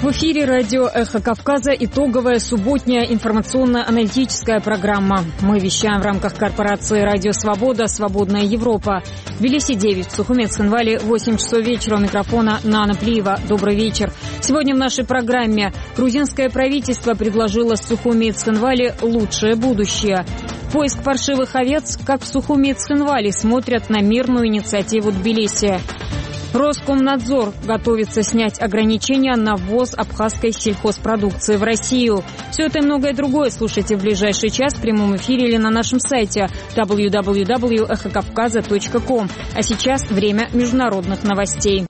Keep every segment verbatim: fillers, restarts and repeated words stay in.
В эфире радио «Эхо Кавказа» итоговая субботняя информационно-аналитическая программа. Мы вещаем в рамках корпорации «Радио Свобода», «Свободная Европа». В Тбилиси девять, в Сухуме Цхинвале восемь часов вечера. У микрофона Нана Плиева. Добрый вечер. Сегодня в нашей программе грузинское правительство предложило Сухуме и Цхинвале лучшее будущее. Поиск паршивых овец, как в Сухуме и Цхинвале, смотрят на мирную инициативу Тбилиси. Роскомнадзор готовится снять ограничения на ввоз абхазской сельхозпродукции в Россию. Все это и многое другое слушайте в ближайший час в прямом эфире или на нашем сайте дабл ю дабл ю дабл ю точка эхо кавказа точка ком. А сейчас время международных новостей.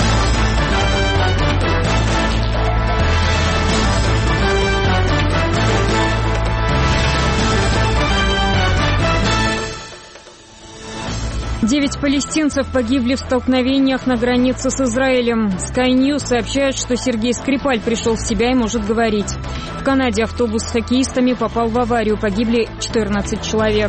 Девять палестинцев погибли в столкновениях на границе с Израилем. Sky News сообщает, что Сергей Скрипаль пришел в себя и может говорить. В Канаде автобус с хоккеистами попал в аварию. Погибли четырнадцать человек.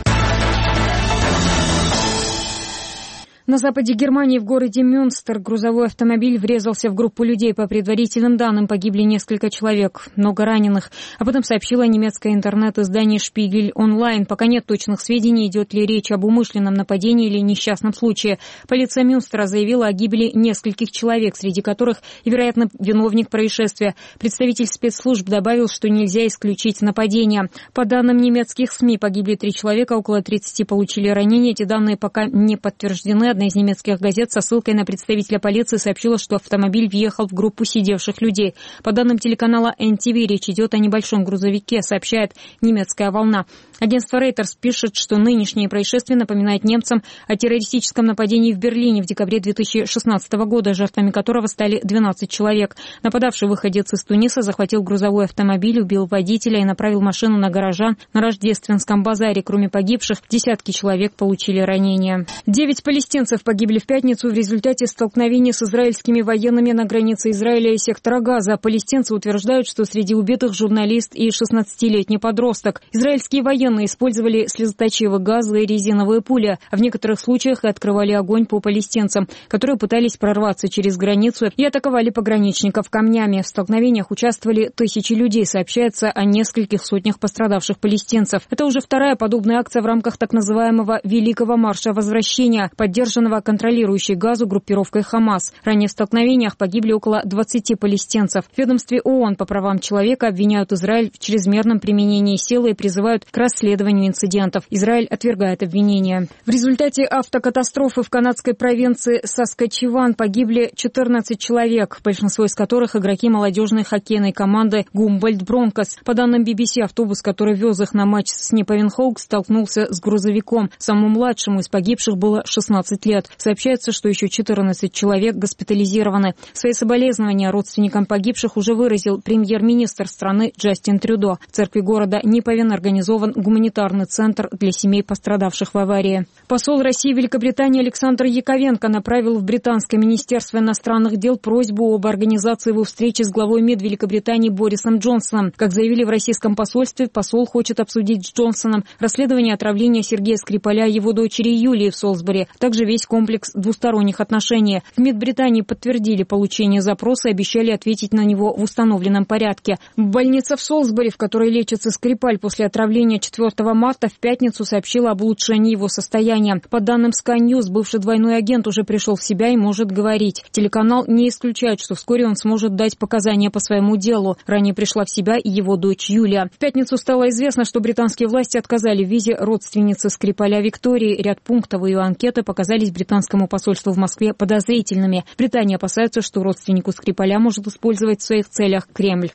На западе Германии в городе Мюнстер грузовой автомобиль врезался в группу людей. По предварительным данным, погибли несколько человек, много раненых. Об этом сообщило немецкое интернет-издание «Шпигель Онлайн». Пока нет точных сведений, идет ли речь об умышленном нападении или несчастном случае. Полиция Мюнстера заявила о гибели нескольких человек, среди которых и, вероятно, виновник происшествия. Представитель спецслужб добавил, что нельзя исключить нападение. По данным немецких СМИ, погибли три человека, около тридцати получили ранения. Эти данные пока не подтверждены. Одна из немецких газет со ссылкой на представителя полиции сообщила, что автомобиль въехал в группу сидевших людей. По данным телеканала эн ти ви, речь идет о небольшом грузовике, сообщает немецкая волна. Агентство Reuters пишет, что нынешнее происшествие напоминает немцам о террористическом нападении в Берлине в декабре две тысячи шестнадцатого года, жертвами которого стали двенадцать человек. Нападавший выходец из Туниса захватил грузовой автомобиль, убил водителя и направил машину на горожан на Рождественском базаре. Кроме погибших, десятки человек получили ранения. Девять палестинцев погибли в пятницу в результате столкновения с израильскими военными на границе Израиля и сектора Газа. Палестинцы утверждают, что среди убитых журналист и шестнадцатилетний подросток. Израильские военные использовали слезоточивый газ и резиновые пули, а в некоторых случаях и открывали огонь по палестинцам, которые пытались прорваться через границу и атаковали пограничников камнями. В столкновениях участвовали тысячи людей. Сообщается о нескольких сотнях пострадавших палестинцев. Это уже вторая подобная акция в рамках так называемого «Великого марша возвращения», поддержанного контролирующей Газу группировкой «Хамас». Ранее в столкновениях погибли около двадцати палестинцев. В ведомстве ООН по правам человека обвиняют Израиль в чрезмерном применении силы и призывают к расследованию инцидентов. Израиль отвергает обвинения. В результате автокатастрофы в канадской провинции Саскачеван погибли четырнадцать человек, большинство из которых игроки молодежной хоккейной команды Гумбольдт Бронкос. По данным би би си, автобус, который вез их на матч с Неповенхоук, столкнулся с грузовиком. Самому младшему из погибших было шестнадцать лет. Сообщается, что еще четырнадцать человек госпитализированы. Свои соболезнования родственникам погибших уже выразил премьер-министр страны Джастин Трюдо. В церкви города Неповен организован гуманитарный центр для семей пострадавших в аварии. Посол России в Великобритании Александр Яковенко направил в британское министерство иностранных дел просьбу об организации его встречи с главой МИД Великобритании Борисом Джонсоном. Как заявили в российском посольстве, посол хочет обсудить с Джонсоном расследование отравления Сергея Скрипаля и его дочери Юлии в Солсбери, а также весь комплекс двусторонних отношений. В МИД Британии подтвердили получение запроса и обещали ответить на него в установленном порядке. Больница в Солсбери, в которой лечится Скрипаль после отравления четвёртого марта, в пятницу сообщила об улучшении его состояния. По данным Sky News, бывший двойной агент уже пришел в себя и может говорить. Телеканал не исключает, что вскоре он сможет дать показания по своему делу. Ранее пришла в себя и его дочь Юлия. В пятницу стало известно, что британские власти отказали в визе родственнице Скрипаля Виктории. Ряд пунктов ее анкеты показались британскому посольству в Москве подозрительными. В Британии опасаются, что родственнику Скрипаля может использовать в своих целях Кремль.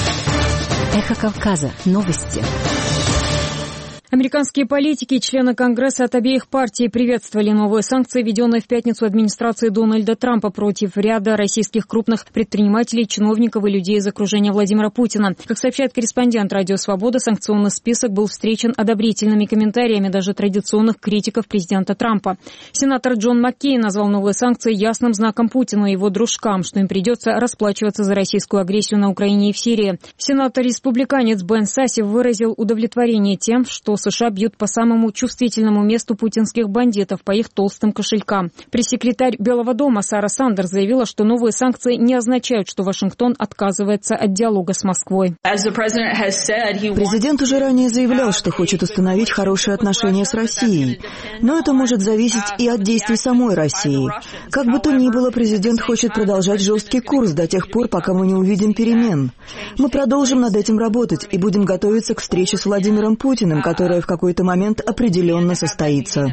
Эхо Кавказа. Новости. Американские политики и члены Конгресса от обеих партий приветствовали новые санкции, введенные в пятницу администрацией Дональда Трампа против ряда российских крупных предпринимателей, чиновников и людей из окружения Владимира Путина. Как сообщает корреспондент «Радио Свобода», санкционный список был встречен одобрительными комментариями даже традиционных критиков президента Трампа. Сенатор Джон Маккейн назвал новые санкции ясным знаком Путину и его дружкам, что им придется расплачиваться за российскую агрессию на Украине и в Сирии. Сенатор-республиканец Бен Сасси выразил удовлетворение тем, что США бьют по самому чувствительному месту путинских бандитов, по их толстым кошелькам. Пресс-секретарь Белого дома Сара Сандерс заявила, что новые санкции не означают, что Вашингтон отказывается от диалога с Москвой. Президент уже ранее заявлял, что хочет установить хорошие отношения с Россией. Но это может зависеть и от действий самой России. Как бы то ни было, президент хочет продолжать жесткий курс до тех пор, пока мы не увидим перемен. Мы продолжим над этим работать и будем готовиться к встрече с Владимиром Путиным, которая в какой-то момент определенно состоится.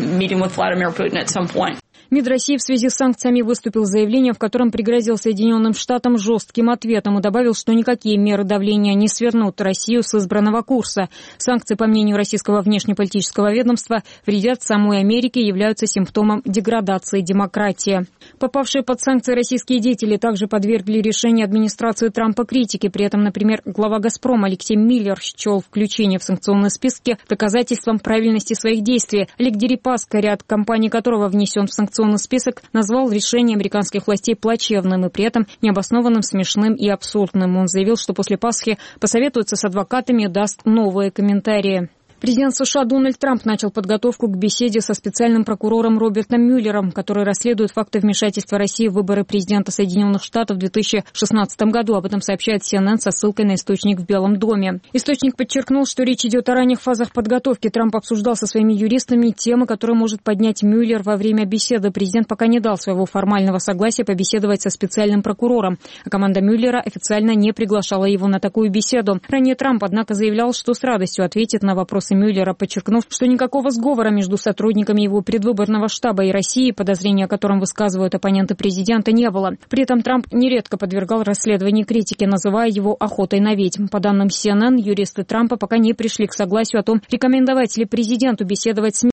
МИД России в связи с санкциями выступил с заявлением, в котором пригрозил Соединенным Штатам жестким ответом и добавил, что никакие меры давления не свернут Россию с избранного курса. Санкции, по мнению российского внешнеполитического ведомства, вредят самой Америке и являются симптомом деградации демократии. Попавшие под санкции российские деятели также подвергли решению администрации Трампа критике. При этом, например, глава «Газпрома» Алексей Миллер счел включение в санкционные списки доказательством правильности своих действий. Олег Дерипаска, ряд компаний которого внесен в санкционный список, назвал решение американских властей плачевным и при этом необоснованным, смешным и абсурдным. Он заявил, что после Пасхи посоветуется с адвокатами и даст новые комментарии. Президент США Дональд Трамп начал подготовку к беседе со специальным прокурором Робертом Мюллером, который расследует факты вмешательства России в выборы президента Соединенных Штатов в две тысячи шестнадцатом году. Об этом сообщает си эн эн со ссылкой на источник в Белом доме. Источник подчеркнул, что речь идет о ранних фазах подготовки. Трамп обсуждал со своими юристами темы, которые может поднять Мюллер во время беседы. Президент пока не дал своего формального согласия побеседовать со специальным прокурором, а команда Мюллера официально не приглашала его на такую беседу. Ранее Трамп, однако, заявлял, что с радостью ответит на вопросы Мюллера, подчеркнув, что никакого сговора между сотрудниками его предвыборного штаба и Россией, подозрения о котором высказывают оппоненты президента, не было. При этом Трамп нередко подвергал расследованию критики, называя его охотой на ведьм. По данным си эн эн, юристы Трампа пока не пришли к согласию о том, рекомендовать ли президенту беседовать с